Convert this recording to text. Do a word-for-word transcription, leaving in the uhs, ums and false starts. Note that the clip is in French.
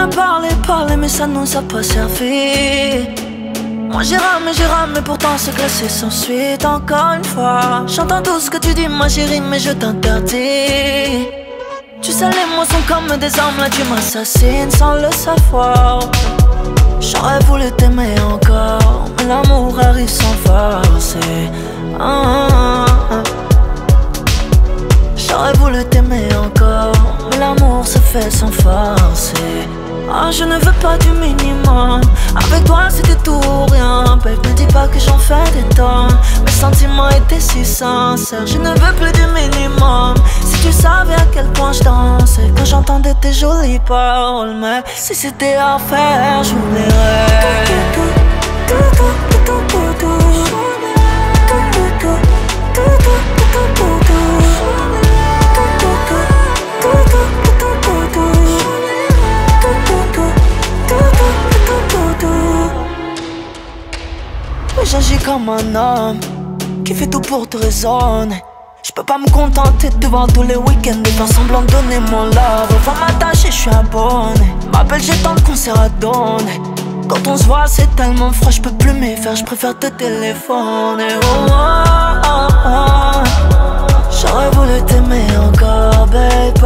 a parlé, parlé, mais ça nous a pas servi. Moi j'ai ramé, j'ai ramé, pourtant c'est glacé sans suite. Encore une fois, j'entends tout ce que tu dis, ma chérie, mais je t'interdis. Tu sais, les mots sont comme des armes, là tu m'assassines sans le savoir. J'aurais voulu t'aimer encore, mais l'amour arrive sans forcer. Ah, ah, ah. J'aurais voulu t'aimer encore, mais l'amour se fait sans forcer. Ah, je ne veux pas du minimum. Avec toi c'était tout ou rien. Babe, ne dis pas que j'en fais des tonnes. Mes sentiments étaient si sincères. Je ne veux plus du minimum. Si tu savais à quel point je dansais quand j'entendais tes jolies paroles. Mais si c'était à faire, j'oublierais. J'agis comme un homme qui fait tout pour te raisonner. Je peux pas me contenter de voir tous les week-ends et faire semblant de donner mon love. Enfin m'attacher, je suis abonné. M'appelle, j'ai tant de concerts à donner. Quand on se voit c'est tellement froid, je peux plus m'y faire, je préfère te téléphoner. Oh, oh, oh, oh. J'aurais voulu t'aimer encore, babe.